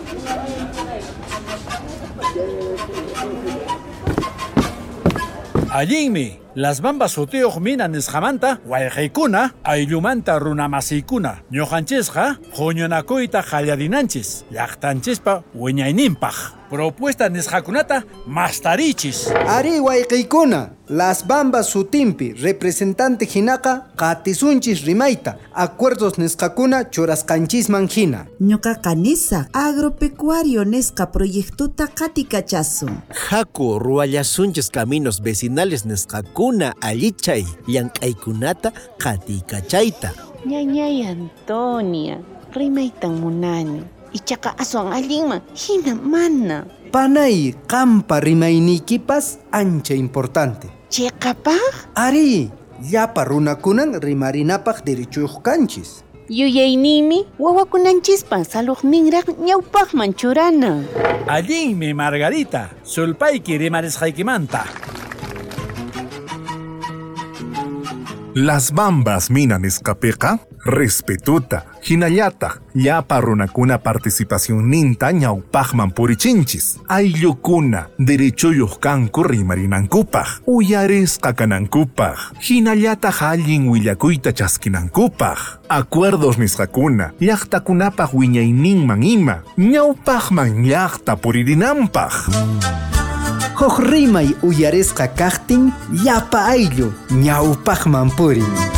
Allinmi, las bambas sutiyuq mina nisqamanta wayqaykuna ayllumanta runamasiykuna ñuqanchisqa huñunakuyta qalladinanchis llaqtanchispa wiñayninpaq. Propuesta nisqakunata mastarichis. Ari wayqaykuna, las bambas sutimpi representante hinaqa qatisunchis rimayta, acuerdos nisqakuna churasqanchisman hina. Ñuqa kanisa agropecuario nisqa proyectuta qatikachassun. Haku ruwallasunchis caminos vecinales nisqakuna allichay llank'aykunata qatikachayta. Ñañay Antonia, rimaytan munani. Ichaqa aswan allinman, hina mana. Panay qampa rimaynikipas ancha importante. Chiqapaq? Ari, llapa runakunan rimarinapaq derechuyuq kanchis. Yuyaynimi, wawakunanchispa saluqninraq ñawpaqman churana. Allinmi Margarita, sulpayki rimarisqaykimanta. Las bambas mina nisqapiqa respetuta, hinallataq llapa runakuna participación ninta ñawpaqman purichinchis. Ayllukuna derechuyuq kanku rimarinankupaq, uyarisqa kanankupaq, hinallataq allin willakuyta chaskinankupaq. Acuerdos nisqakuna llaqtakunapaq wiñayninman ima ñawpaqman llaqta puririnanpaq. Huk rimay uyarisqa kaqtin llapa ayllu ñawpaqman purin.